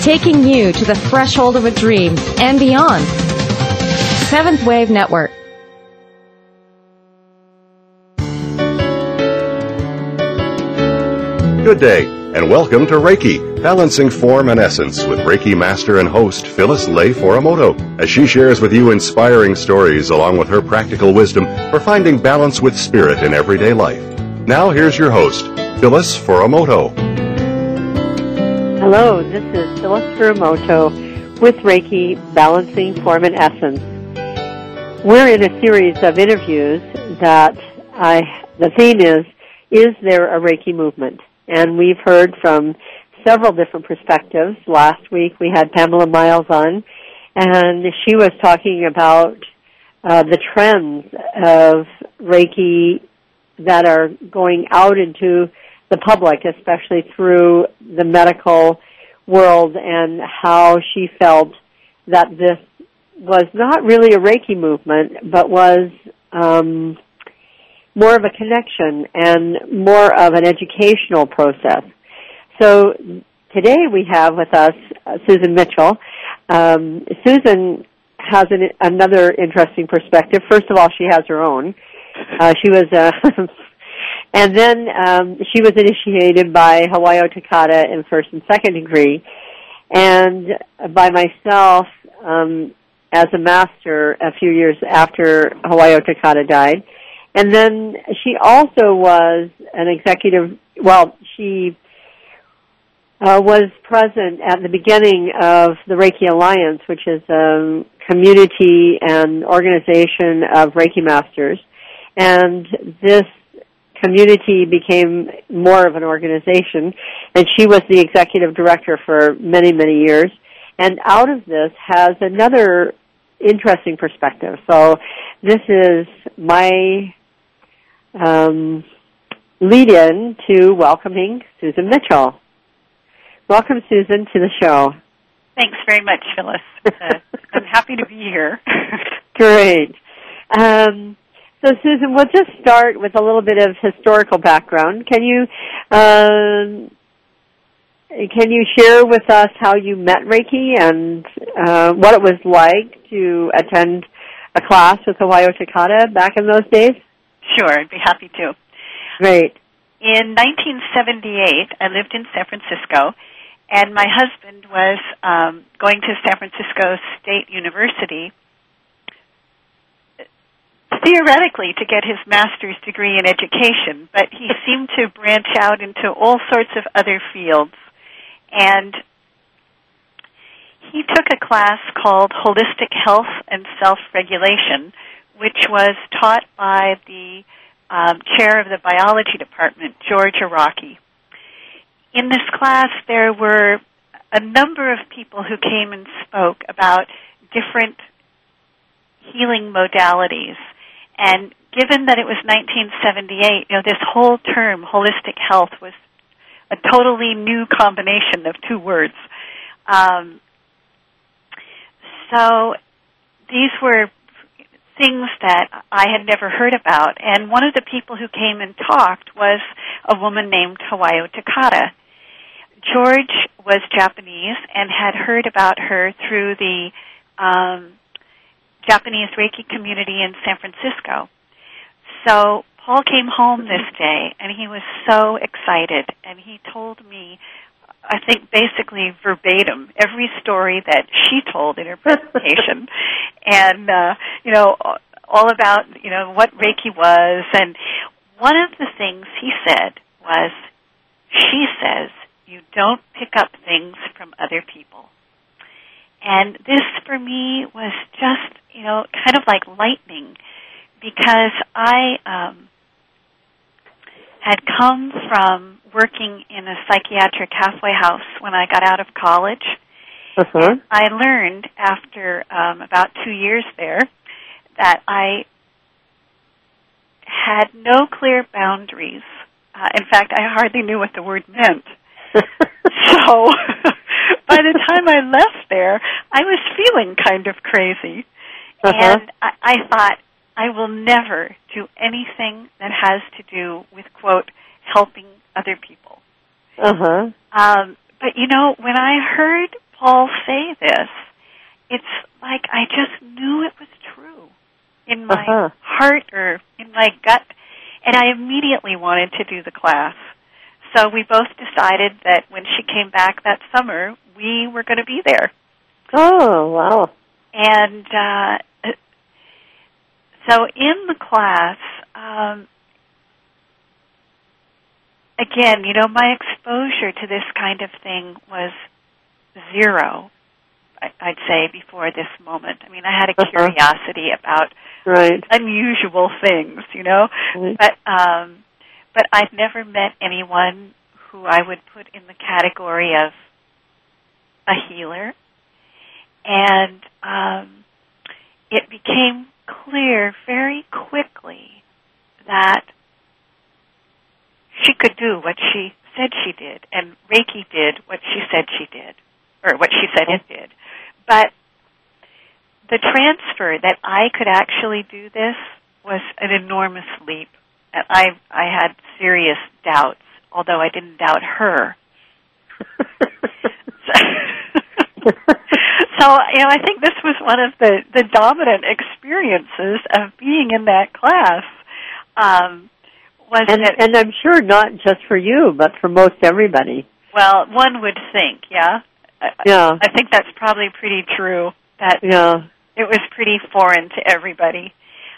taking you to the threshold of a dream and beyond. Seventh Wave Network. Good day, and welcome to Reiki, Balancing Form and Essence with Reiki Master and host Phyllis Lay Foromoto, as she shares with you inspiring stories along with her practical wisdom for finding balance with spirit in everyday life. Now here's your host, Phyllis Foromoto. Hello, this is Phyllis Foromoto with Reiki, Balancing Form and Essence. We're in a series of interviews that the theme is there a Reiki movement? And we've heard from several different perspectives. Last week we had Pamela Miles on, and she was talking about the trends of Reiki that are going out into the public, especially through the medical world, and how she felt that this was not really a Reiki movement, but was more of a connection and more of an educational process. So today we have with us Susan Mitchell. Susan has another interesting perspective. First of all, she has her own. She was and then she was initiated by Hawayo Takata in first and second degree, and by myself as a master a few years after Hawayo Takata died. And then she also was an executive, she was present at the beginning of the Reiki Alliance, which is a community and organization of Reiki masters. And this community became more of an organization, and she was the executive director for many, many years. And out of this has another interesting perspective. So this is my lead-in to welcoming Susan Mitchell. Welcome, Susan, to the show. Thanks very much, Phyllis. I'm happy to be here. Great. So, Susan, we'll just start with a little bit of historical background. Can you share with us how you met Reiki and what it was like to attend a class with Hawayo Takata back in those days? Sure, I'd be happy to. Great. In 1978, I lived in San Francisco, and my husband was going to San Francisco State University theoretically to get his master's degree in education, but he seemed to branch out into all sorts of other fields. And he took a class called Holistic Health and Self-Regulation, which was taught by the chair of the biology department, George Araki. In this class, there were a number of people who came and spoke about different healing modalities. And given that it was 1978, this whole term, holistic health, was a totally new combination of two words. So these were things that I had never heard about. And one of the people who came and talked was a woman named Hawayo Takata. George was Japanese and had heard about her through the Japanese Reiki community in San Francisco. So Paul came home this day, and he was so excited, and he told me, I think basically verbatim, every story that she told in her presentation, and all about what Reiki was. And one of the things he said was, she says you don't pick up things from other people. And this for me was just kind of like lightning, because I had come from working in a psychiatric halfway house when I got out of college. Uh-huh. I learned after about 2 years there that I had no clear boundaries. In fact, I hardly knew what the word meant. So by the time I left there, I was feeling kind of crazy. Uh-huh. And I thought, I will never do anything that has to do with, quote, helping other people. Uh-huh. But, when I heard Paul say this, it's like I just knew it was true in my heart or in my gut, and I immediately wanted to do the class. So we both decided that when she came back that summer, we were going to be there. Oh, wow. And so in the class, again, you know, my exposure to this kind of thing was zero, I'd say, before this moment. I mean, I had a curiosity about unusual things, you know, but I've never met anyone who I would put in the category of a healer. And it became clear very quickly that she could do what she said she did, and Reiki did what she said she did, or what she said it did. But the transfer that I could actually do this was an enormous leap. I had serious doubts, although I didn't doubt her. So, you know, I think this was one of the dominant experiences of being in that class. And I'm sure not just for you, but for most everybody. Well, one would think, yeah. I think that's probably pretty true. That it was pretty foreign to everybody.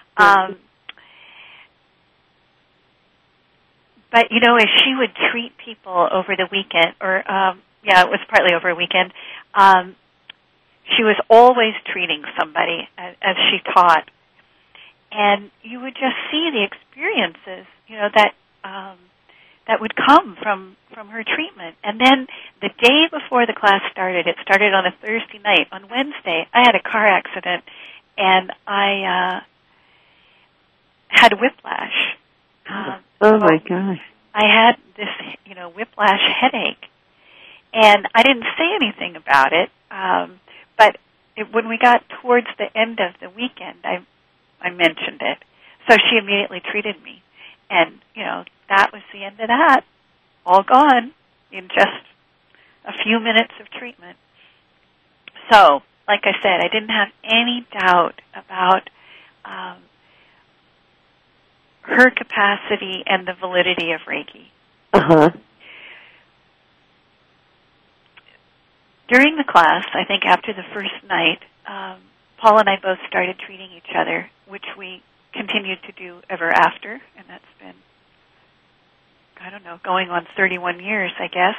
But, you know, as she would treat people over the weekend, or, it was partly over a weekend, she was always treating somebody as she taught. And you would just see the experiences, you know, that would come from her treatment. And then the day before the class started, it started on a Thursday night. On Wednesday, I had a car accident, and I had whiplash. My gosh. I had this, you know, whiplash headache. And I didn't say anything about it, but when we got towards the end of the weekend, I mentioned it. So she immediately treated me. And, you know, that was the end of that. All gone in just a few minutes of treatment. So, like I said, I didn't have any doubt about her capacity and the validity of Reiki. During the class, I think after the first night, Paul and I both started treating each other, which we continued to do ever after, and that's been, I don't know, going on 31 years, I guess.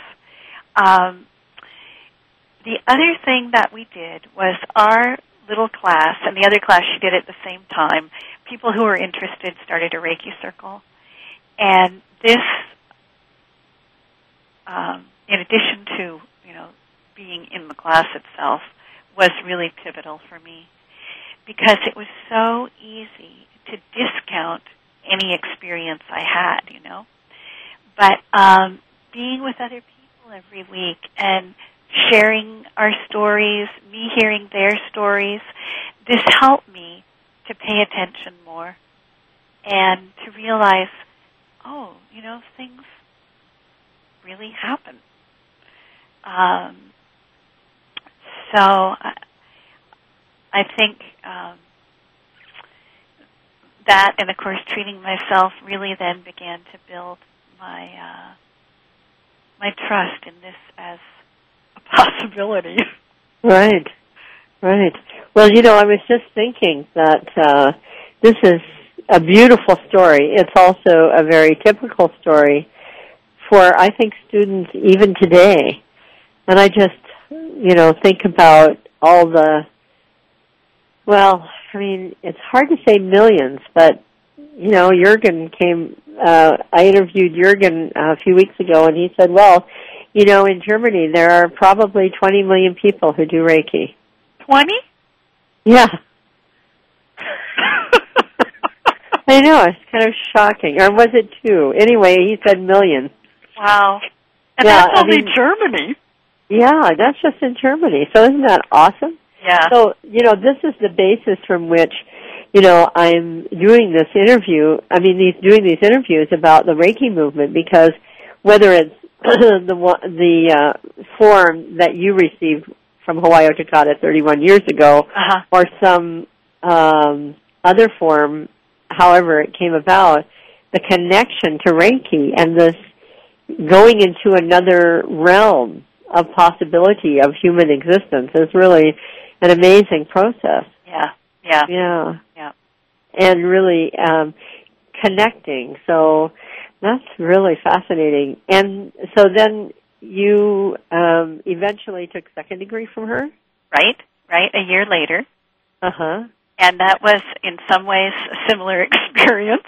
The other thing that we did was our little class, and the other class she did at the same time, people who were interested started a Reiki circle. And this, in addition to, you know, being in the class itself, was really pivotal for me, because it was so easy to discount any experience I had, you know. But being with other people every week and sharing our stories, me hearing their stories, this helped me to pay attention more and to realize, oh, you know, things really happen. So I think that, and of course treating myself, really then began to build my my trust in this as a possibility. Right. Well, you know, I was just thinking that this is a beautiful story. It's also a very typical story for, I think, students even today. And I just, you know, think about all the, well, I mean, it's hard to say millions, but, you know, Jürgen came, I interviewed Jürgen a few weeks ago, and he said, well, you know, in Germany there are probably 20 million people who do Reiki. 20? Yeah. I know, it's kind of shocking. Or was it 2? Anyway, he said millions. Wow. And that's only Germany. Yeah, that's just in Germany. So isn't that awesome? Yeah. So, you know, this is the basis from which, you know, I'm doing this interview. I mean, doing these interviews about the Reiki movement, because whether it's the form that you received from Hawaii O Takata 31 years ago, or some other form, however it came about, the connection to Reiki and this going into another realm of possibility of human existence is really an amazing process. Yeah. And really connecting. So that's really fascinating. And so then you eventually took second degree from her? Right, a year later. Uh-huh. And that was, in some ways, a similar experience.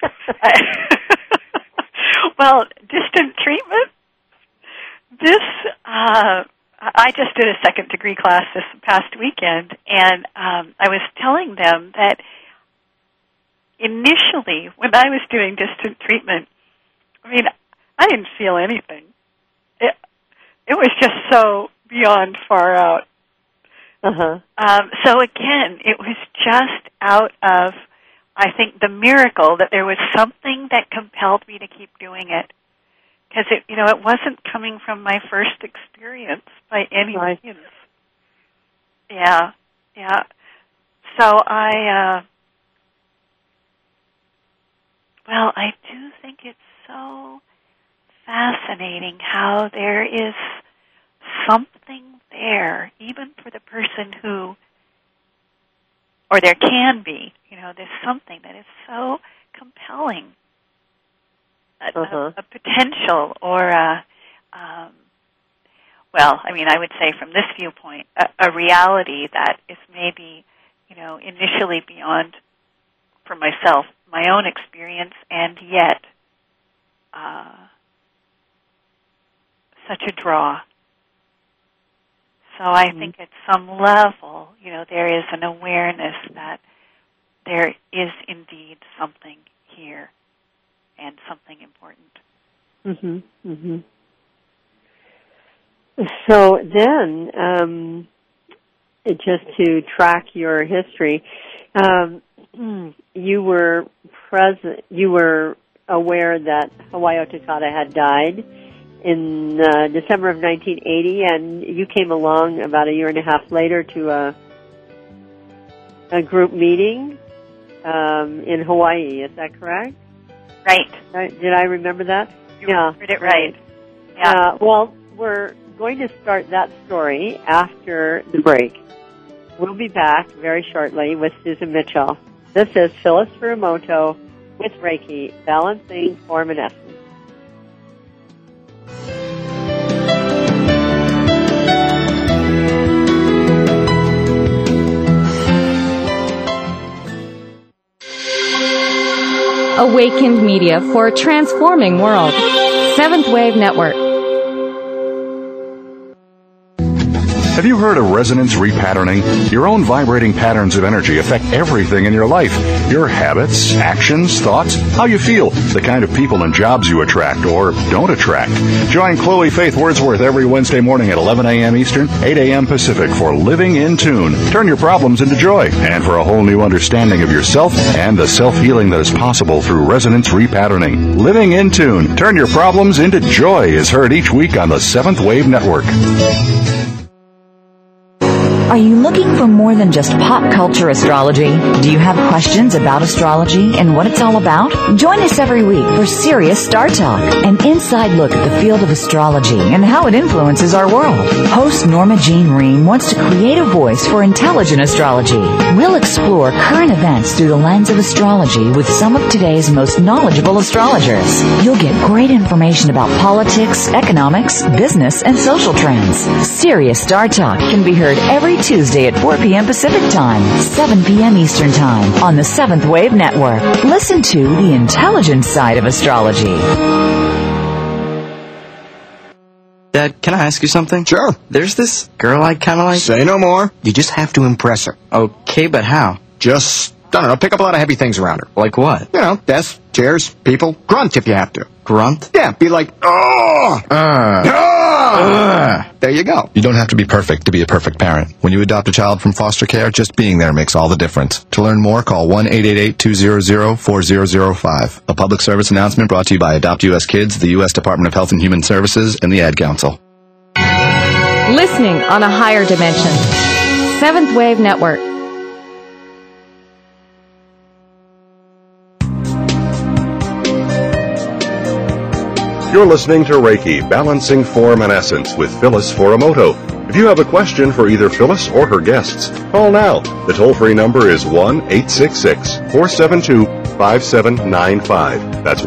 Well, distant treatment, I just did a second degree class this past weekend, and I was telling them that initially, when I was doing distant treatment, I didn't feel anything. It was just so beyond far out. Uh-huh. So again, it was just out of, I think, the miracle that there was something that compelled me to keep doing it. Because it wasn't coming from my first experience by any means. Yeah. So I do think it's so fascinating how there is something there, even for the person who, or there can be, there's something that is so compelling, a potential, or I would say from this viewpoint, a reality that is maybe, initially beyond, for myself, my own experience, and yet such a draw. So I think at some level, there is an awareness that there is indeed something here and something important. So then, just to track your history, you were aware that Hawaii O Takata had died in December of 1980, and you came along about a year and a half later to a group meeting in Hawaii. Is that correct? Right. Did I remember that? You heard it right. Yeah. Well, we're going to start that story after the break. We'll be back very shortly with Susan Mitchell. This is Phyllis Furumoto with Reiki, Balancing Form and Essence. Awakened Media for a transforming world. Seventh Wave Network. Have you heard of resonance repatterning? Your own vibrating patterns of energy affect everything in your life. Your habits, actions, thoughts, how you feel, the kind of people and jobs you attract or don't attract. Join Chloe Faith Wordsworth every Wednesday morning at 11 a.m. Eastern, 8 a.m. Pacific for Living in Tune. Turn your problems into joy, and for a whole new understanding of yourself and the self-healing that is possible through resonance repatterning. Living in Tune. Turn your problems into joy is heard each week on the Seventh Wave Network. Are you looking for more than just pop culture astrology? Do you have questions about astrology and what it's all about? Join us every week for Serious Star Talk, an inside look at the field of astrology and how it influences our world. Host Norma Jean Ream wants to create a voice for intelligent astrology. We'll explore current events through the lens of astrology with some of today's most knowledgeable astrologers. You'll get great information about politics, economics, business, and social trends. Serious Star Talk can be heard every Tuesday at 4 p.m. Pacific Time, 7 p.m. Eastern Time on the Seventh Wave Network. Listen to the intelligent side of astrology. Dad, can I ask you something? Sure. There's this girl I kind of like. Say no more. You just have to impress her. Okay, but how? Just, I don't know, pick up a lot of heavy things around her. Like what? Desks, chairs, people. Grunt if you have to. Grunt? Yeah, be like, There you go. You don't have to be perfect to be a perfect parent. When you adopt a child from foster care, just being there makes all the difference. To learn more, call 1-888-200-4005. A public service announcement brought to you by Adopt U.S. Kids, the U.S. Department of Health and Human Services, and the Ad Council. Listening on a higher dimension. Seventh Wave Network. You're listening to Reiki, Balancing Form and Essence with Phyllis Foromoto. If you have a question for either Phyllis or her guests, call now. The toll-free number is 1-866-472-5795. That's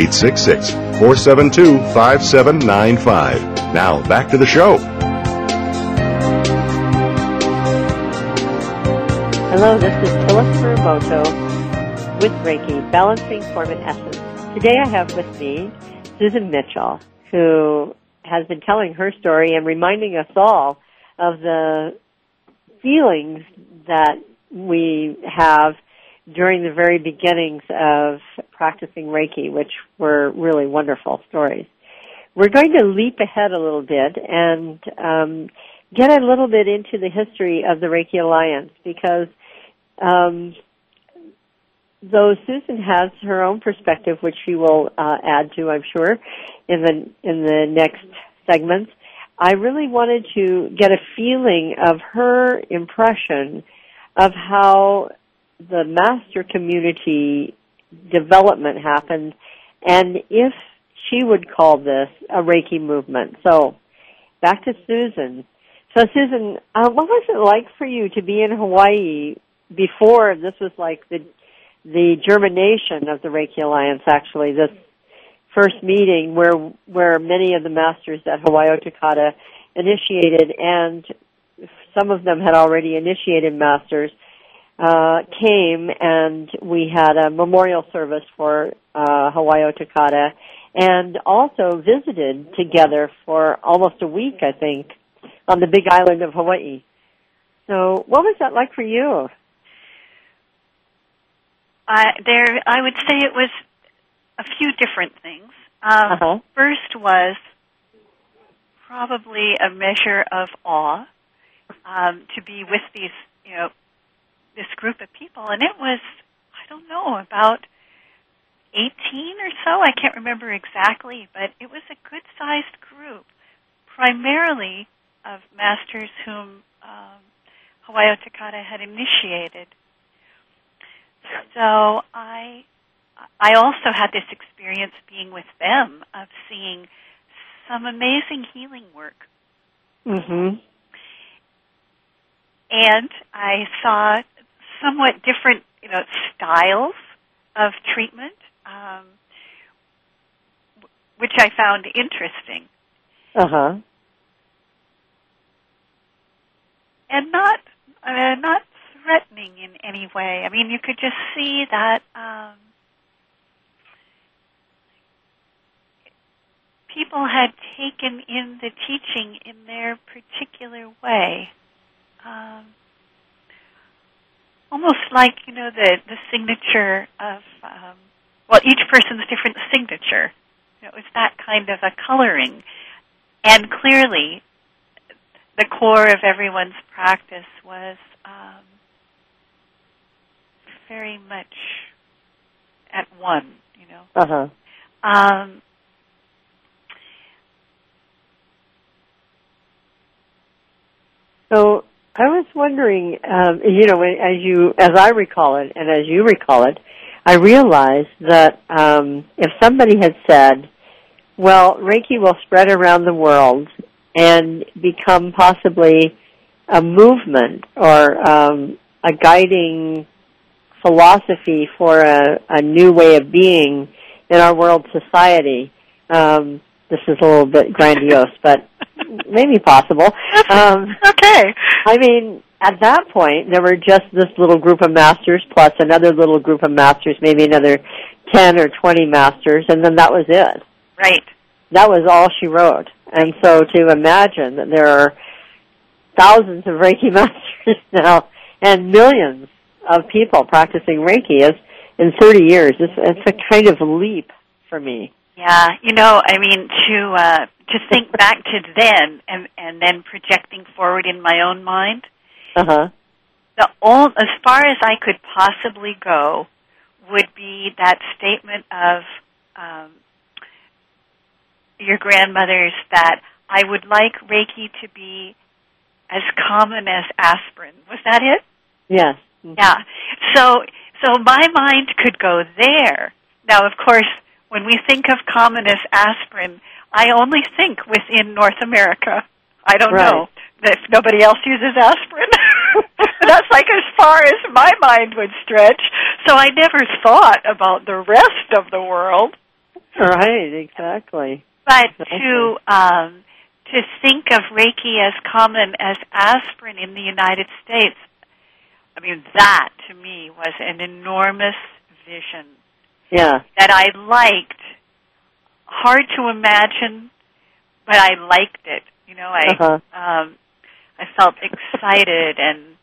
1-866-472-5795. Now, back to the show. Hello, this is Phyllis Foromoto with Reiki, Balancing Form and Essence. Today I have with me Susan Mitchell, who has been telling her story and reminding us all of the feelings that we have during the very beginnings of practicing Reiki, which were really wonderful stories. We're going to leap ahead a little bit and get a little bit into the history of the Reiki Alliance, because though Susan has her own perspective, which she will add to, I'm sure, in the next segments, I really wanted to get a feeling of her impression of how the master community development happened, and if she would call this a Reiki movement. So, back to Susan. So, Susan, what was it like for you to be in Hawaii before this was like the germination of the Reiki Alliance, actually, this first meeting where many of the masters at Hawaii O Takata initiated, and some of them had already initiated masters, came, and we had a memorial service for Hawaii O Takata, and also visited together for almost a week, I think, on the big island of Hawaii. So what was that like for you? I would say it was a few different things. First was probably a measure of awe to be with these, this group of people, and it was, I don't know, about 18 or so. I can't remember exactly, but it was a good-sized group, primarily of masters whom Hawaii O Takata had initiated. So I also had this experience being with them of seeing some amazing healing work. Mm-hmm. And I saw somewhat different, styles of treatment, which I found interesting. Uh-huh. And not threatening in any way. I mean, you could just see that people had taken in the teaching in their particular way. Almost like, the signature of, each person's different signature. It was that kind of a coloring. And clearly, the core of everyone's practice was very much at one, Uh-huh. So I was wondering, as I recall it, and as you recall it, I realized that if somebody had said, well, Reiki will spread around the world and become possibly a movement or a guiding philosophy for a new way of being in our world society. This is a little bit grandiose, but maybe possible. Okay. I mean, at that point, there were just this little group of masters plus another little group of masters, maybe another 10 or 20 masters, and then that was it. Right. That was all she wrote. And so to imagine that there are thousands of Reiki masters now and millions of people practicing Reiki is, in 30 years, it's a kind of leap for me. Yeah, to think back to then and then projecting forward in my own mind. Uh-huh. As far as I could possibly go would be that statement of your grandmother's that I would like Reiki to be as common as aspirin. Was that it? Yes. Yeah. So my mind could go there. Now, of course, when we think of common as aspirin, I only think within North America. I don't know if nobody else uses aspirin. That's like as far as my mind would stretch. So I never thought about the rest of the world. Right, exactly. But to think of Reiki as common as aspirin in the United States, I mean, that to me was an enormous vision. Yeah. That I liked. Hard to imagine, but I liked it. You know, I felt excited, and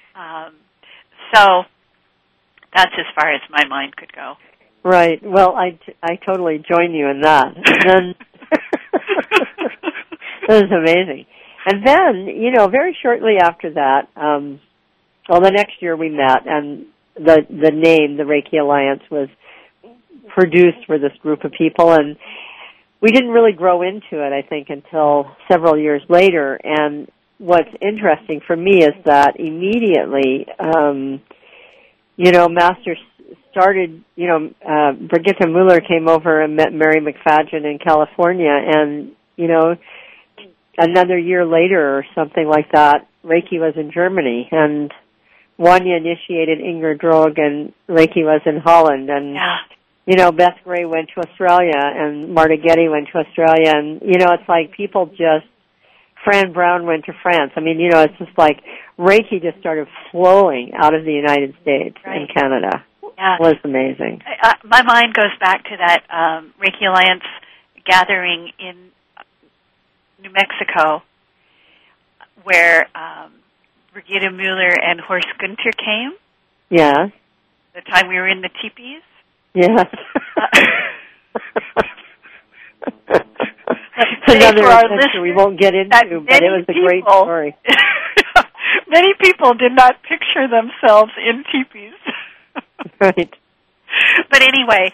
so that's as far as my mind could go. Right. Well, I totally join you in that. And then that was amazing. And then, you know, very shortly after that, the next year we met, and the name, the Reiki Alliance, was produced for this group of people, and we didn't really grow into it, I think, until several years later. And what's interesting for me is that immediately, you know, Master started, you know, Brigitte Mueller came over and met Mary McFadden in California, and, you know, another year later or something like that, Reiki was in Germany, and Wanya initiated Inger Droog, and Reiki was in Holland, and you know, Beth Gray went to Australia, and Marta Getty went to Australia, and, you know, it's like people just, Fran Brown went to France. I mean, you know, it's just like Reiki just started flowing out of the United States and Canada. Yeah. It was amazing. My mind goes back to that Reiki Alliance gathering in New Mexico where Brigitte Mueller and Horst Gunther came. Yeah. The time we were in the teepees. Yes. Another adventure we won't get into, but it was a great story. Many people did not picture themselves in teepees. Right. But anyway,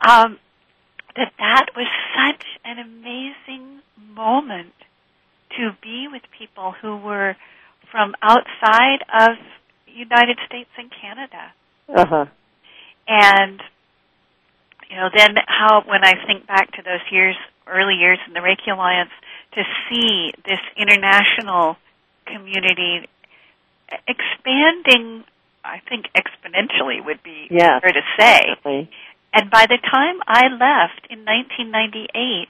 that was such an amazing moment to be with people who were from outside of the United States and Canada. Uh-huh. And you know, then how, when I think back to those years, early years in the Reiki Alliance, to see this international community expanding, I think exponentially would be fair to say. Definitely. And by the time I left in 1998,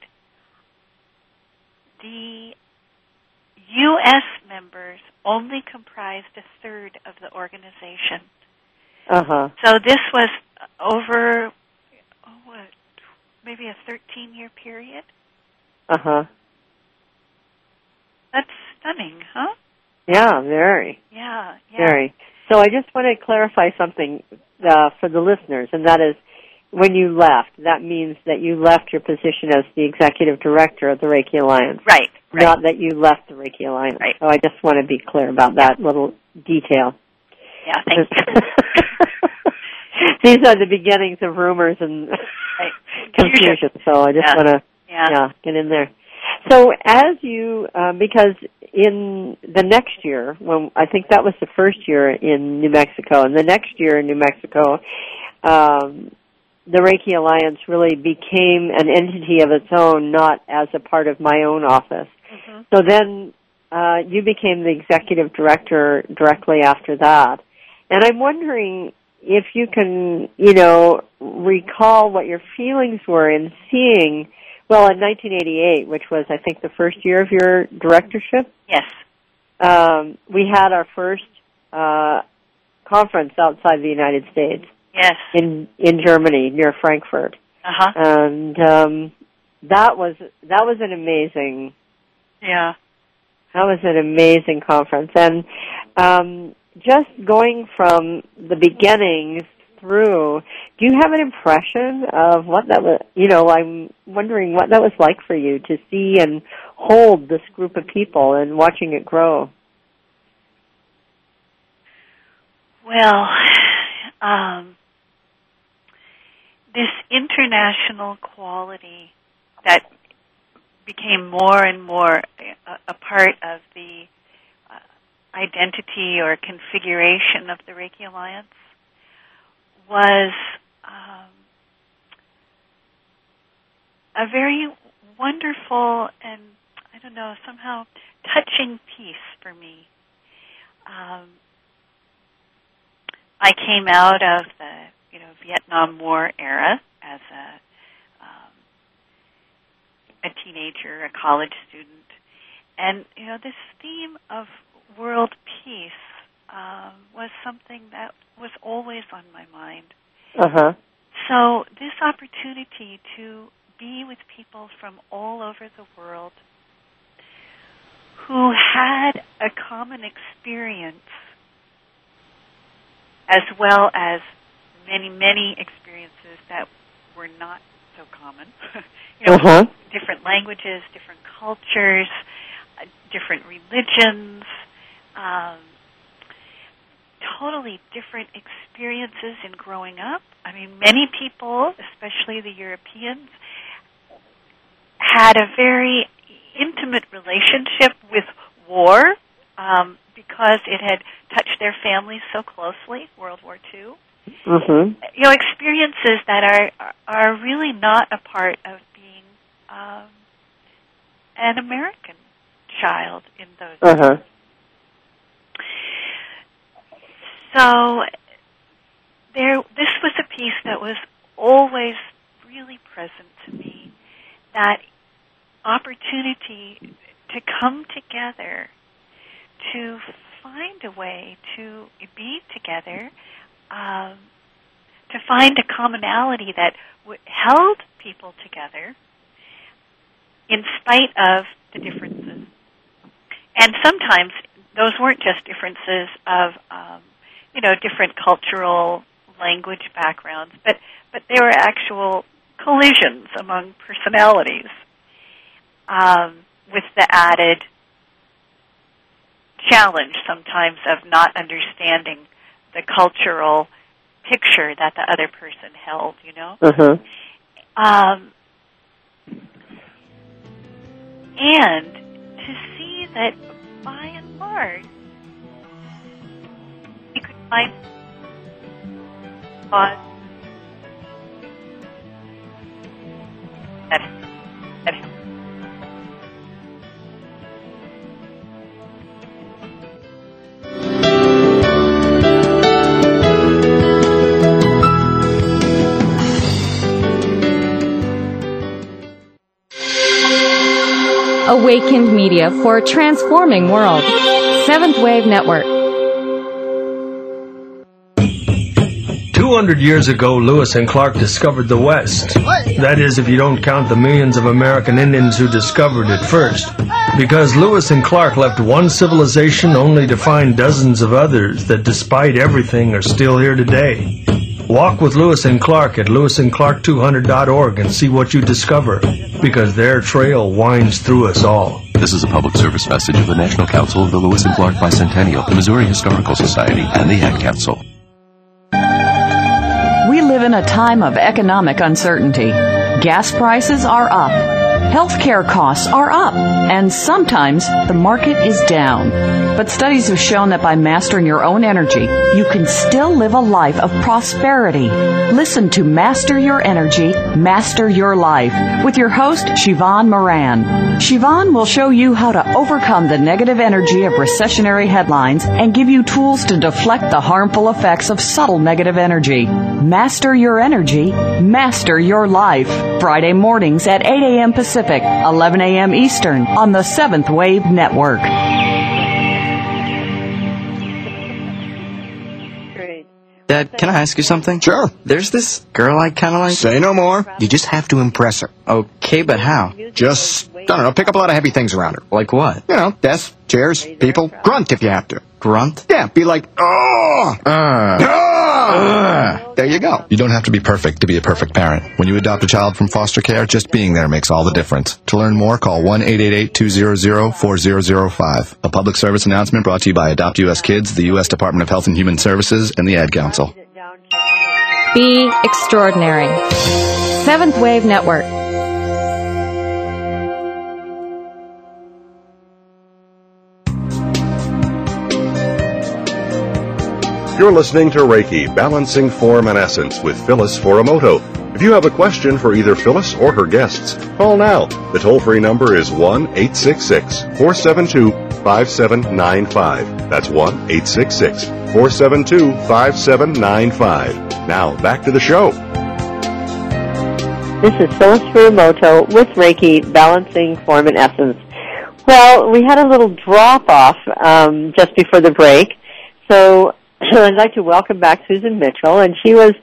the U.S. members only comprised a third of the organization. Uh-huh. So this was over... maybe a 13-year period? Uh-huh. That's stunning, huh? Yeah, very. Yeah. Very. So I just want to clarify something for the listeners, and that is, when you left, that means that you left your position as the executive director of the Reiki Alliance. Right. Not that you left the Reiki Alliance. Right. So I just want to be clear about that little detail. Yeah, thank you. These are the beginnings of rumors and confusion, so I just want to get in there. So as you, because in the next year, when I think that was the first year in New Mexico, and the next year in New Mexico, the Reiki Alliance really became an entity of its own, not as a part of my own office. Mm-hmm. So then you became the executive director directly after that. And I'm wondering if you can, you know, recall what your feelings were in seeing, well, in 1988, which was, I think, the first year of your directorship. Yes. We had our first conference outside the United States. Yes. In Germany, near Frankfurt. Uh-huh. And that was an amazing. Yeah. That was an amazing conference. And just going from the beginnings through, do you have an impression of what that was? You know, I'm wondering what that was like for you to see and hold this group of people and watching it grow. Well, this international quality that became more and more a part of the identity or configuration of the Reiki Alliance was a very wonderful and, I don't know, somehow touching piece for me. I came out of the Vietnam War era as a teenager, a college student, and this theme of world peace was something that was always on my mind. Uh-huh. So this opportunity to be with people from all over the world who had a common experience, as well as many, many experiences that were not so common. Uh-huh. Different languages, different cultures, different religions, totally different experiences in growing up. I mean, many people, especially the Europeans, had a very intimate relationship with war because it had touched their families so closely, World War II. Mm-hmm. Experiences that are really not a part of being an American child in those days. Uh-huh. So this was a piece that was always really present to me, that opportunity to come together, to find a way to be together, to find a commonality that held people together in spite of the differences. And sometimes those weren't just differences of different cultural language backgrounds, but they were actual collisions among personalities, with the added challenge sometimes of not understanding the cultural picture that the other person held, Uh-huh. And to see that by and large, you could find cause that Awakened Media for a transforming world. Seventh Wave Network. 200 years ago, Lewis and Clark discovered the West. That is, if you don't count the millions of American Indians who discovered it first. Because Lewis and Clark left one civilization only to find dozens of others that, despite everything, are still here today. Walk with Lewis and Clark at lewisandclark200.org and see what you discover, because their trail winds through us all. This is a public service message of the National Council of the Lewis and Clark Bicentennial, the Missouri Historical Society, and the Ad Council. We live in a time of economic uncertainty. Gas prices are up. Healthcare costs are up. And sometimes the market is down. But studies have shown that by mastering your own energy, you can still live a life of prosperity. Listen to Master Your Energy, Master Your Life with your host, Siobhan Moran. Siobhan will show you how to overcome the negative energy of recessionary headlines and give you tools to deflect the harmful effects of subtle negative energy. Master Your Energy, Master Your Life. Friday mornings at 8 a.m. Pacific, 11 a.m. Eastern on the Seventh Wave Network. Dad, can I ask you something? Sure. There's this girl I kind of like. Say no more. You just have to impress her. Okay, but how? Just, I don't know, pick up a lot of heavy things around her. Like what? Desks, chairs, people. Grunt if you have to. Grunt? Yeah, be like, oh! There you go. You don't have to be perfect to be a perfect parent. When you adopt a child from foster care, just being there makes all the difference. To learn more, call 1-888-200-4005. A public service announcement brought to you by Adopt U.S. Kids, the U.S. Department of Health and Human Services, and the Ad Council. Be extraordinary. Seventh Wave Network. You're listening to Reiki, Balancing Form and Essence with Phyllis Foromoto. If you have a question for either Phyllis or her guests, call now. The toll-free number is 1-866-472-5795. That's 1-866-472-5795. Now, back to the show. This is Phyllis Foromoto with Reiki, Balancing Form and Essence. Well, we had a little drop-off just before the break, so I'd like to welcome back Susan Mitchell, and she was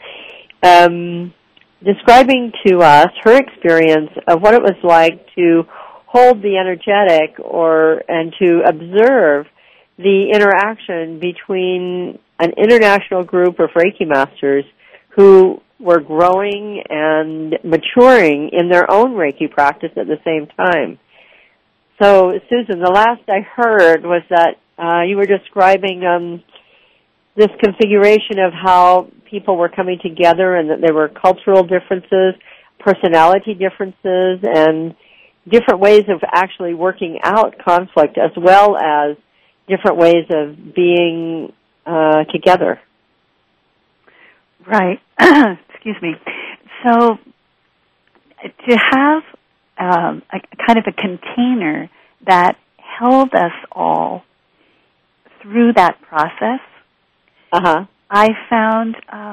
describing to us her experience of what it was like to hold the energetic and to observe the interaction between an international group of Reiki masters who were growing and maturing in their own Reiki practice at the same time. So, Susan, the last I heard was that you were describing this configuration of how people were coming together and that there were cultural differences, personality differences, and different ways of actually working out conflict as well as different ways of being together. Right. Excuse me. So to have a kind of a container that held us all through that process, I found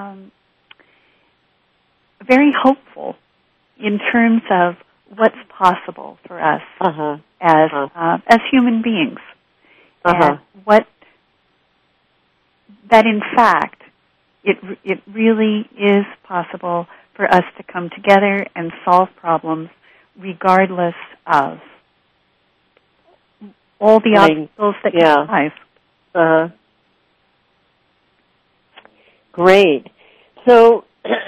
very hopeful in terms of what's possible for us as human beings, and that in fact it really is possible for us to come together and solve problems regardless of all the obstacles that come in life. Great. So,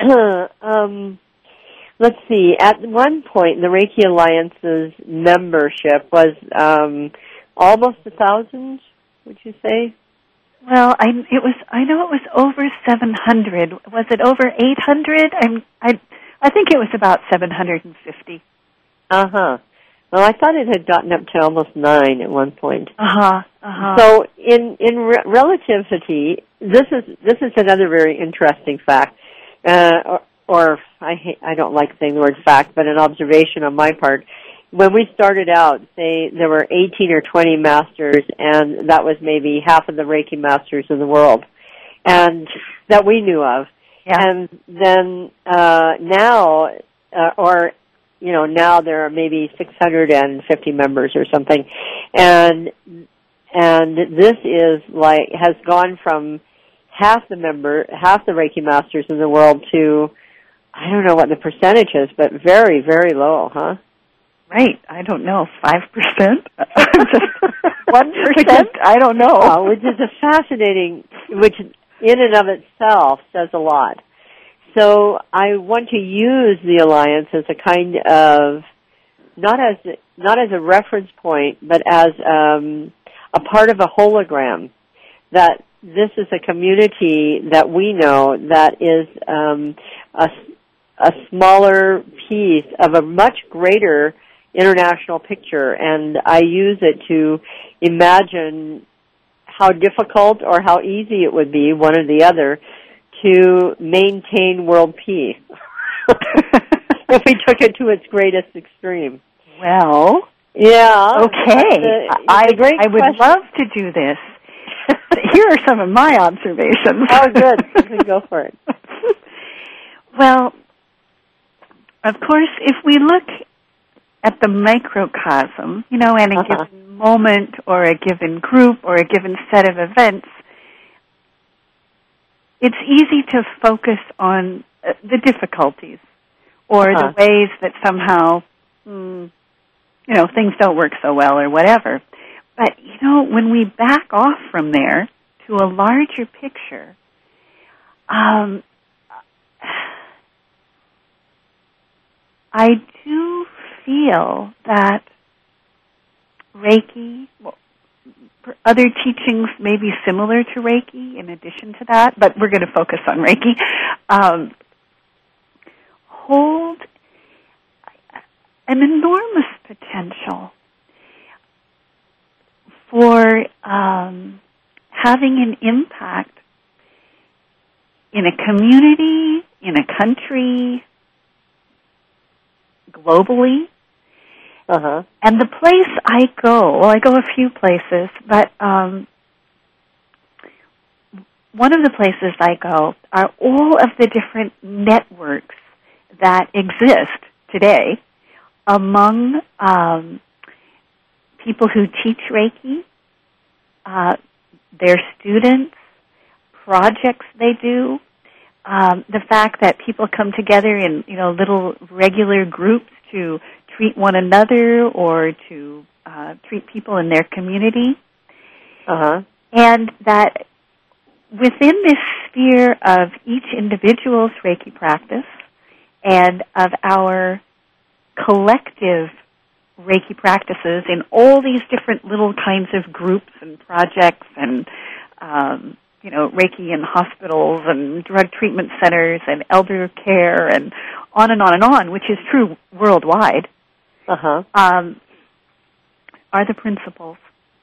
let's see. At one point, the Reiki Alliance's membership was almost 1,000. Would you say? Well, I know it was over 700. Was it over 800? I think it was about 750. Well, I thought it had gotten up to almost 9 at one point. So, in relativity, this is another very interesting fact, or I don't like saying the word fact, but an observation on my part. When we started out, say there were 18 or 20 masters, and that was maybe half of the Reiki masters in the world, and that we knew of. Yeah. And then now, now there are maybe 650 members or something, and this is has gone from half the Reiki masters in the world to, I don't know what the percentage is, but very, very low, huh? Right. I don't know, 5%? 1%? I don't know. Which is which in and of itself says a lot. So I want to use the Alliance as a kind of, not as a reference point, but as a part of a hologram, that this is a community that we know that is a smaller piece of a much greater international picture, and I use it to imagine how difficult or how easy it would be, one or the other, to maintain world peace if we took it to its greatest extreme. Well, yeah. Okay. I would love to do this. Here are some of my observations. Oh, good. Go for it. Well, of course, if we look at the microcosm, in a given moment or a given group or a given set of events, it's easy to focus on the difficulties or the ways that somehow, things don't work so well or whatever. But, when we back off from there to a larger picture, I do feel that Reiki, other teachings may be similar to Reiki in addition to that, but we're going to focus on Reiki, hold an enormous potential for having an impact in a community, in a country, globally. Uh-huh. And the place I go a few places, but one of the places I go are all of the different networks that exist today among people who teach Reiki, their students, projects they do, the fact that people come together in, little regular groups to treat one another or to treat people in their community. Uh-huh. And that within this sphere of each individual's Reiki practice and of our collective Reiki practices in all these different little kinds of groups and projects and, Reiki in hospitals and drug treatment centers and elder care and on and on and on, which is true worldwide, uh-huh. Are the principles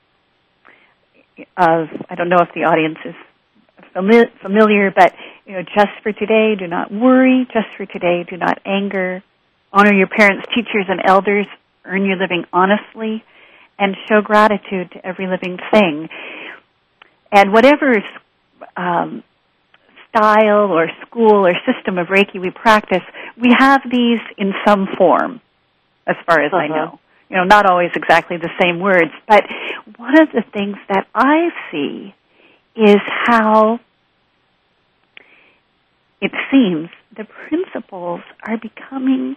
of, I don't know if the audience is familiar, but, just for today, do not worry. Just for today, do not anger. Honor your parents, teachers, and elders. Earn your living honestly. And show gratitude to every living thing. And whatever style or school or system of Reiki we practice, we have these in some form, as far as I know. Not always exactly the same words, but one of the things that I see is how it seems the principles are becoming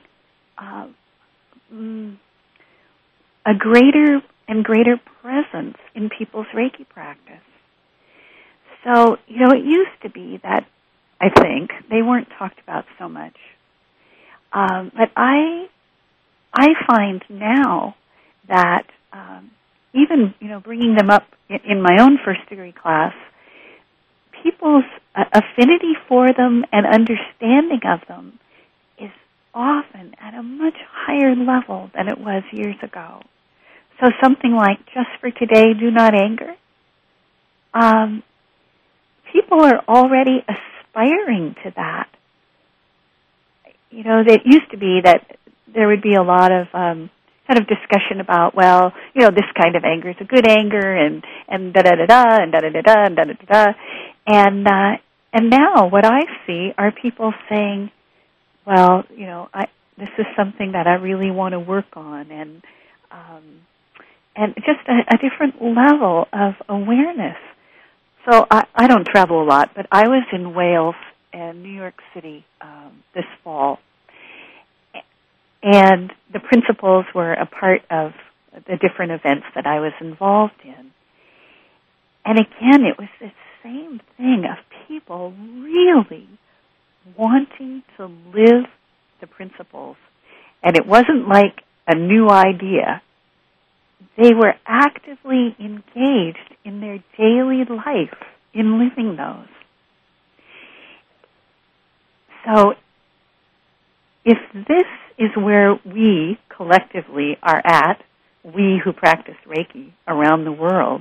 a greater and greater presence in people's Reiki practice. So, it used to be that, I think, they weren't talked about so much. But I find now that even, bringing them up in my own first degree class, people's affinity for them and understanding of them is often at a much higher level than it was years ago. So something like, just for today, do not anger. People are already aspiring to that. It used to be that there would be a lot of kind of discussion about, this kind of anger is a good anger, and da-da-da-da, and da-da-da-da, and da-da-da-da. And now what I see are people saying, this is something that I really want to work on, and just a different level of awareness. So I don't travel a lot, but I was in Wales and New York City this fall, and the principals were a part of the different events that I was involved in. And again, it was this same thing of people really wanting to live the principles. And it wasn't like a new idea. They were actively engaged in their daily life in living those. So if this is where we collectively are at, we who practice Reiki around the world,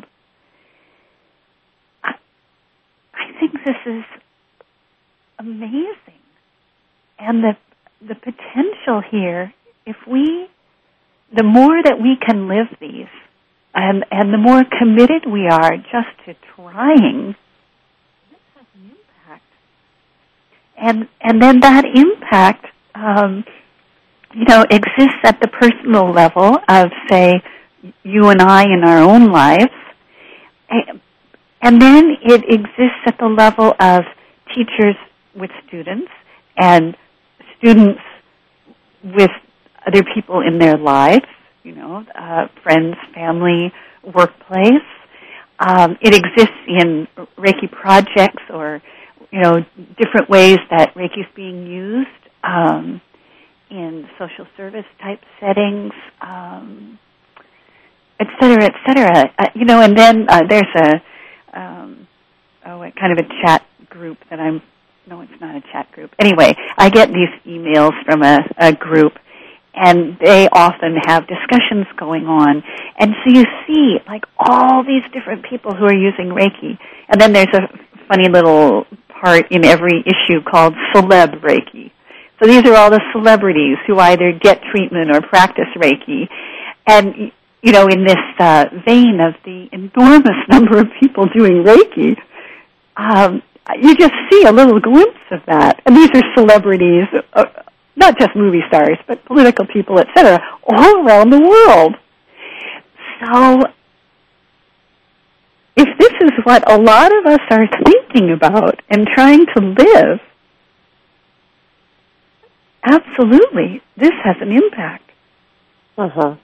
I think this is amazing. And the potential here, the more that we can live these, and the more committed we are just to trying, this has an impact. And then that impact, exists at the personal level of, say, you and I in our own lives. And then it exists at the level of teachers with students and students with other people in their lives, friends, family, workplace. It exists in Reiki projects or, different ways that Reiki is being used in social service type settings, et cetera, et cetera. And then there's a kind of a chat group that no, it's not a chat group. Anyway, I get these emails from a group, and they often have discussions going on. And so you see, like, all these different people who are using Reiki. And then there's a funny little part in every issue called Celeb Reiki. So these are all the celebrities who either get treatment or practice Reiki. And, you know, in this vein of the enormous number of people doing Reiki, you just see a little glimpse of that. And these are celebrities, not just movie stars, but political people, etc., all around the world. So if this is what a lot of us are thinking about and trying to live, absolutely, this has an impact. Uh-huh.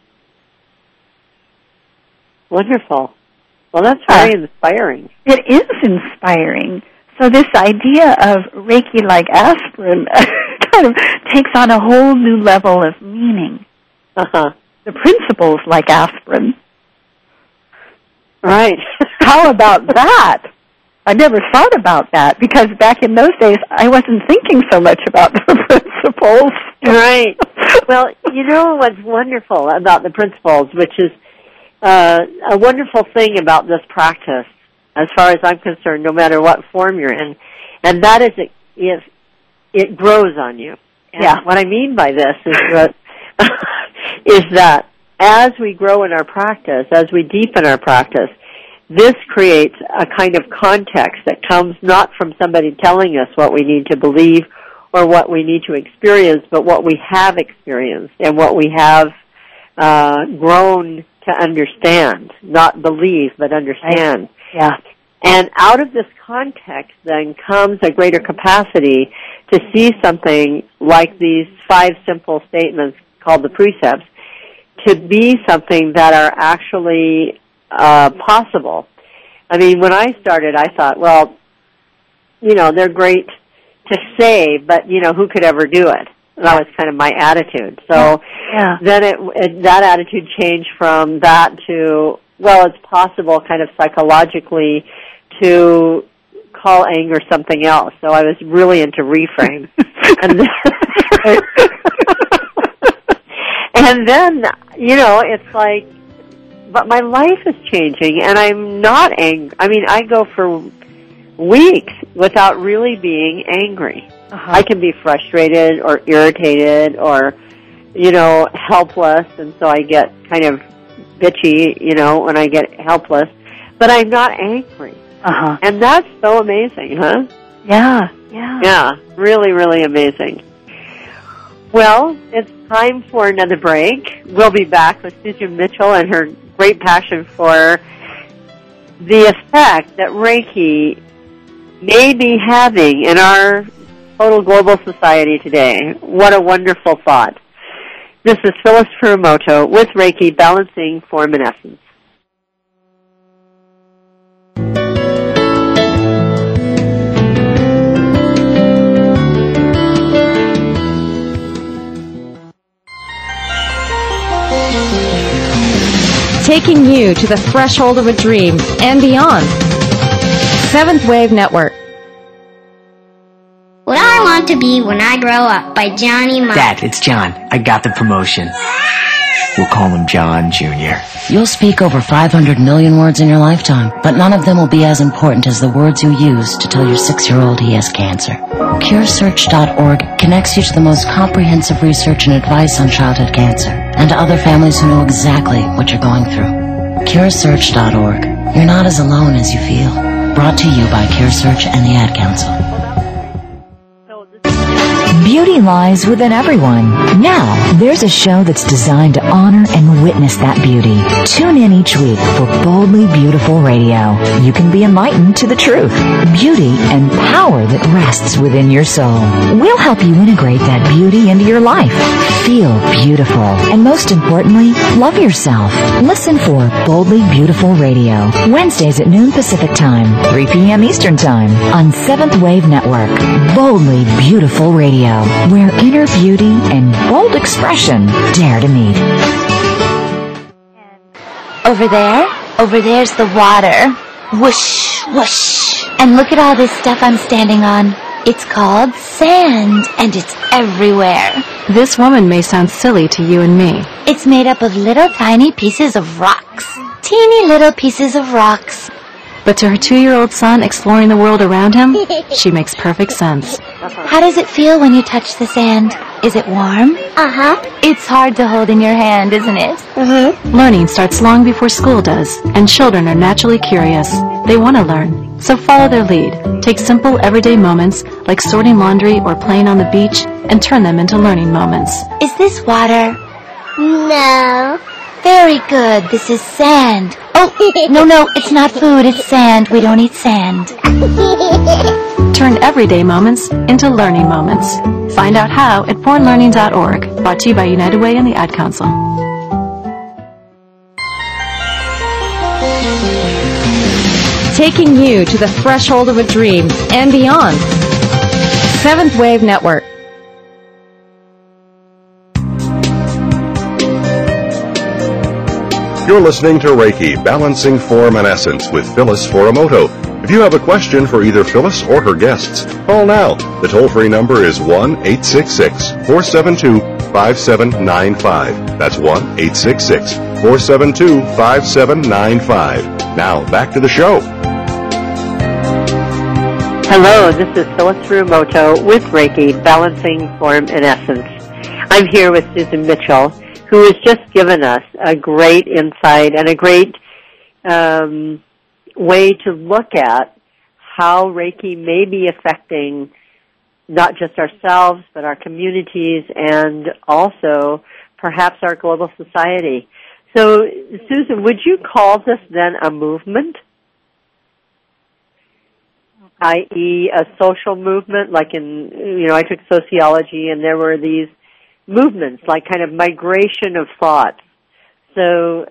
Wonderful. Well, that's very inspiring. It is inspiring. So this idea of Reiki like aspirin kind of takes on a whole new level of meaning. Uh-huh. The principles like aspirin. Right. How about that? I never thought about that because back in those days I wasn't thinking so much about the principles. Right. Well, you know what's wonderful about the principles, which is a wonderful thing about this practice, as far as I'm concerned, no matter what form you're in, and that is it grows on you. And yeah. What I mean by this is that is that as we grow in our practice, as we deepen our practice, this creates a kind of context that comes not from somebody telling us what we need to believe or what we need to experience, but what we have experienced and what we have grown to understand, not believe, but understand. Yeah. And out of this context then comes a greater capacity to see something like these 5 simple statements called the precepts to be something that are actually possible. I mean, when I started, I thought, well, you know, they're great to say, but, you know, who could ever do it? That was kind of my attitude. So then that attitude changed from that to, well, it's possible kind of psychologically to call anger something else. So I was really into reframe. And then, you know, it's like, but my life is changing, and I'm not angry. I mean, I go for weeks without really being angry. Uh-huh. I can be frustrated or irritated or, you know, helpless, and so I get kind of bitchy, you know, when I get helpless. But I'm not angry. Uh-huh. And that's so amazing, huh? Yeah. Yeah, really, really amazing. Well, it's time for another break. We'll be back with Susan Mitchell and her great passion for the effect that Reiki may be having in our total global society today. What a wonderful thought. This is Phyllis Furumoto with Reiki, Balancing Form and Essence. Taking you to the threshold of a dream and beyond. Seventh Wave Network. What I Want to Be When I Grow Up by Johnny Marr. Dad, it's John. I got the promotion. We'll call him John Jr. You'll speak over 500 million words in your lifetime, but none of them will be as important as the words you use to tell your 6-year-old he has cancer. CureSearch.org connects you to the most comprehensive research and advice on childhood cancer, and to other families who know exactly what you're going through. CureSearch.org. You're not as alone as you feel. Brought to you by CureSearch and the Ad Council. Beauty lies within everyone. Now, there's a show that's designed to honor and witness that beauty. Tune in each week for Boldly Beautiful Radio. You can be enlightened to the truth, beauty, and power that rests within your soul. We'll help you integrate that beauty into your life. Feel beautiful. And most importantly, love yourself. Listen for Boldly Beautiful Radio. Wednesdays at noon Pacific Time, 3 p.m. Eastern Time on Seventh Wave Network. Boldly Beautiful Radio, where inner beauty and bold expression dare to meet. Over there's the water. Whoosh, whoosh. And look at all this stuff I'm standing on. It's called sand, and it's everywhere. This woman may sound silly to you and me. It's made up of little tiny pieces of rocks. Teeny little pieces of rocks. But to her 2-year-old son exploring the world around him, she makes perfect sense. How does it feel when you touch the sand? Is it warm? Uh-huh. It's hard to hold in your hand, isn't it? Mm-hmm. Learning starts long before school does, and children are naturally curious. They want to learn, so follow their lead. Take simple, everyday moments, like sorting laundry or playing on the beach, and turn them into learning moments. Is this water? No. Very good. This is sand. Oh, no, it's not food. It's sand. We don't eat sand. Turn everyday moments into learning moments. Find out how at bornlearning.org. Brought to you by United Way and the Ad Council. Taking you to the threshold of a dream and beyond. Seventh Wave Network. You're listening to Reiki, Balancing Form and Essence with Phyllis Foromoto. If you have a question for either Phyllis or her guests, call now. The toll-free number is 1-866-472-5795. That's 1-866-472-5795. Now, back to the show. Hello, this is Phyllis Foromoto with Reiki, Balancing Form and Essence. I'm here with Susan Mitchell, who has just given us a great insight and a great way to look at how Reiki may be affecting not just ourselves, but our communities and also perhaps our global society. So, Susan, would you call this then a movement? I.e. a social movement, like in, I took sociology and there were these movements, like kind of migration of thought. So,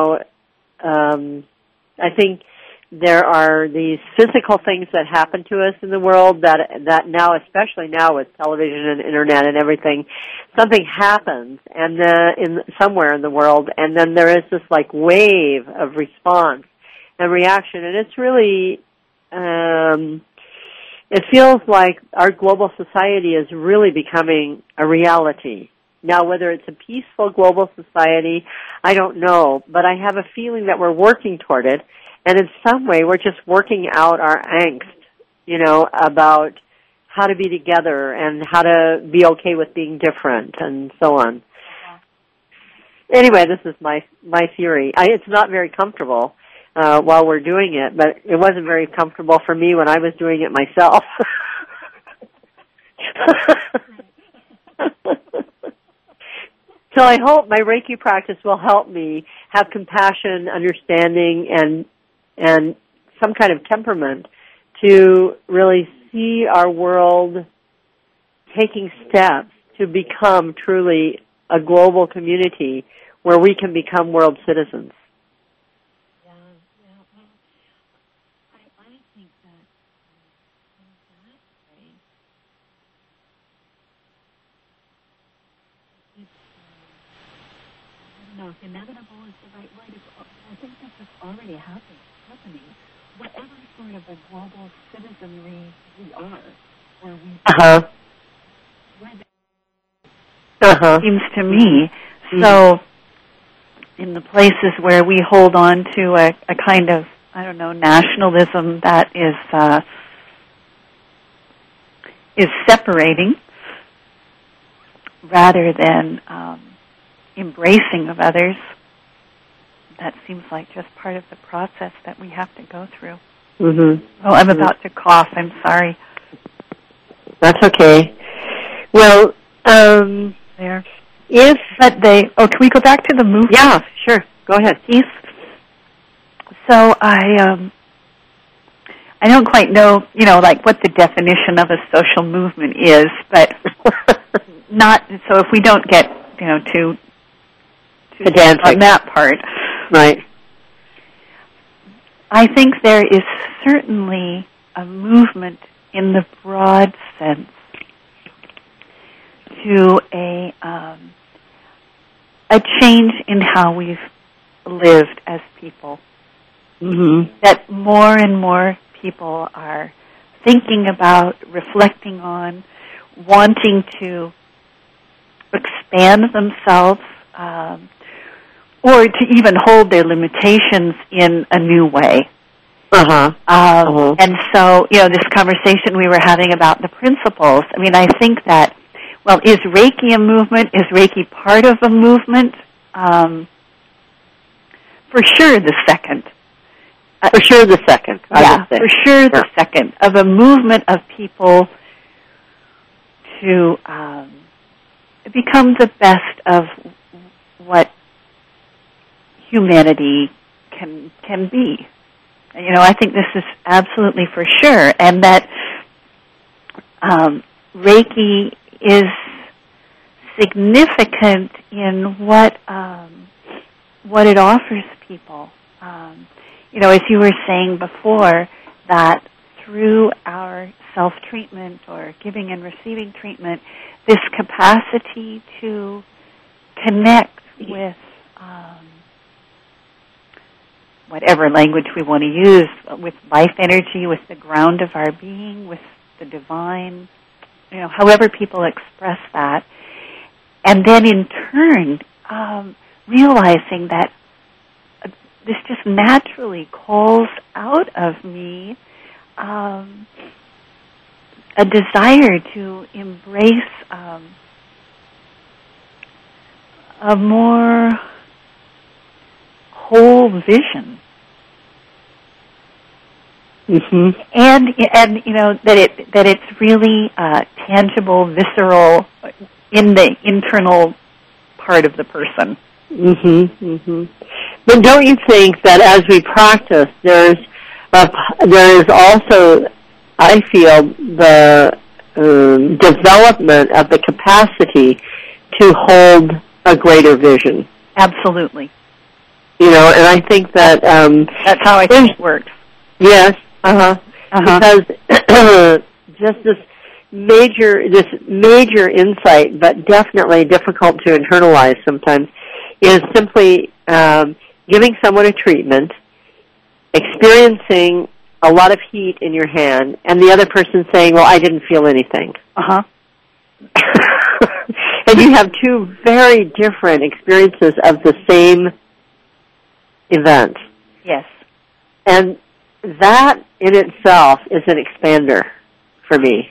I think there are these physical things that happen to us in the world that now, especially now with television and internet and everything, something happens and somewhere in the world, and then there is this like wave of response and reaction, and it's really it feels like our global society is really becoming a reality. Now, whether it's a peaceful global society, I don't know, but I have a feeling that we're working toward it, and in some way we're just working out our angst, about how to be together and how to be okay with being different and so on. Anyway, this is my theory. It's not very comfortable while we're doing it, but it wasn't very comfortable for me when I was doing it myself. So I hope my Reiki practice will help me have compassion, understanding, and some kind of temperament to really see our world taking steps to become truly a global community where we can become world citizens. If inevitable is the right word, I think this is already happening. Whatever sort of a global citizenry we are, where we seems to me. So in the places where we hold on to a kind of, nationalism that is separating rather than embracing of others, that seems like just part of the process that we have to go through. Mm-hmm. Oh, I'm about to cough. I'm sorry. That's okay. Well, there. Can we go back to the movement? Yeah, sure. Go ahead. Peace. So I don't quite know, what the definition of a social movement is, but so if we don't get, too on that part. Right. I think there is certainly a movement in the broad sense to a change in how we've lived as people. Mm-hmm. That more and more people are thinking about, reflecting on, wanting to expand themselves, or to even hold their limitations in a new way. And so, this conversation we were having about the principles, I mean, I think that, well, is Reiki a movement? Is Reiki part of a movement? For sure the second. For sure the second, I would say. For sure the second, of a movement of people to become the best of what humanity can be. I think this is absolutely for sure, and that Reiki is significant in what it offers people. As you were saying before, that through our self-treatment or giving and receiving treatment, this capacity to connect with whatever language we want to use, with life energy, with the ground of our being, with the divine, however people express that. And then in turn, realizing that this just naturally calls out of me a desire to embrace a more whole vision. And that it's really tangible, visceral, in the internal part of the person. But don't you think that as we practice, there is also, I feel, the development of the capacity to hold a greater vision? Absolutely. And I think that that's how I think it works. Yes. Because just this major insight, but definitely difficult to internalize sometimes, is simply giving someone a treatment, experiencing a lot of heat in your hand, and the other person saying, well, I didn't feel anything. And you have two very different experiences of the same event. Yes. And that in itself is an expander for me.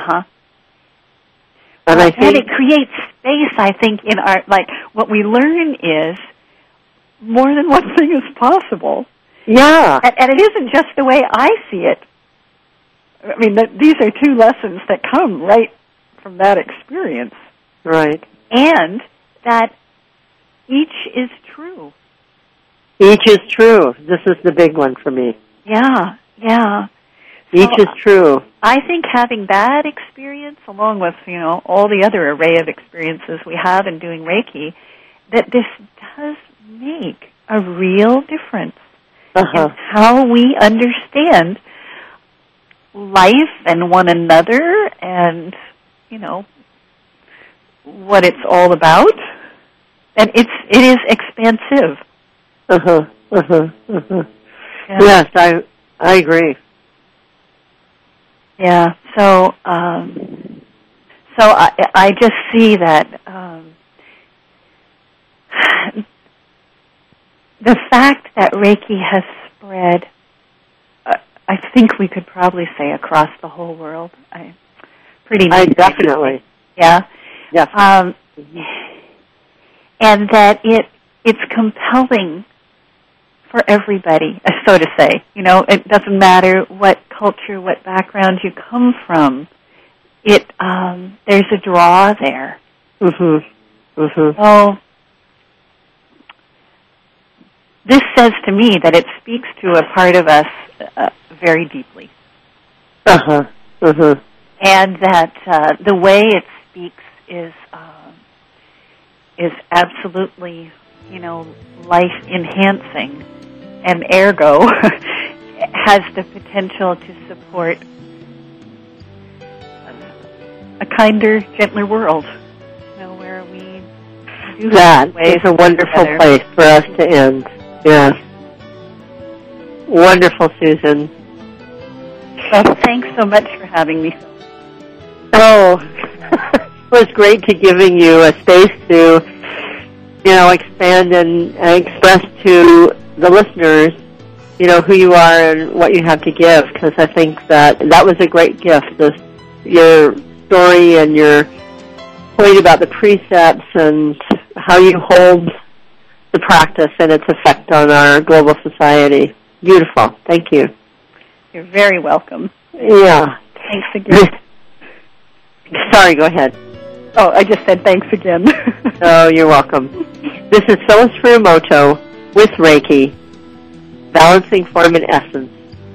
And I think, and it creates space, I think, in our, what we learn is more than one thing is possible. Yeah. And it isn't just the way I see it. I mean, these are two lessons that come right from that experience. Right. And that each is true. Each is true. This is the big one for me. Yeah. Each is true. I think having that experience, along with, all the other array of experiences we have in doing Reiki, that this does make a real difference in how we understand life and one another and, what it's all about. And it is expansive. Yeah. Yes, I agree. Yeah. So I just see that the fact that Reiki has spread, I think we could probably say across the whole world. Definitely. Yeah. Yes. And that it's compelling for everybody, so to say. It doesn't matter what culture, what background you come from. There's a draw there. So this says to me that it speaks to a part of us very deeply. And that the way it speaks is absolutely, life enhancing, and ergo has the potential to support a kinder, gentler world. Where we do that is a wonderful together. Place for us to end. Yes. Wonderful, Susan. Well, thanks so much for having me. Oh, it was great to giving you a space to, expand and express to the listeners who you are and what you have to give, because I think that was a great gift, your story and your point about the precepts and how you hold the practice and its effect on our global society. Beautiful. Thank you. You're very welcome. Yeah. Thanks again. Sorry, go ahead. Oh, I just said thanks again. Oh, you're welcome. This is Phyllis Furumoto with Reiki, Balancing Form and Essence.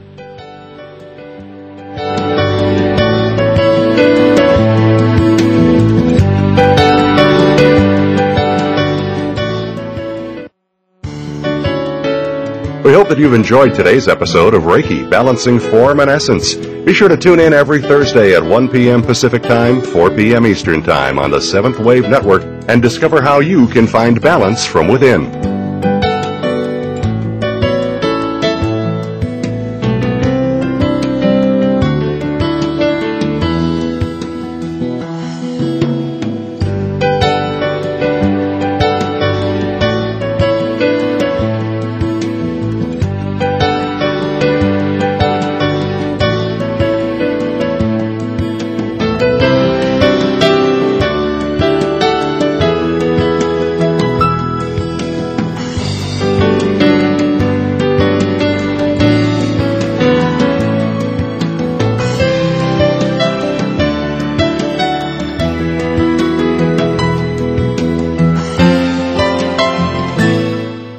We hope that you've enjoyed today's episode of Reiki, Balancing Form and Essence. Be sure to tune in every Thursday at 1 p.m. Pacific Time, 4 p.m. Eastern Time on the Seventh Wave Network and discover how you can find balance from within.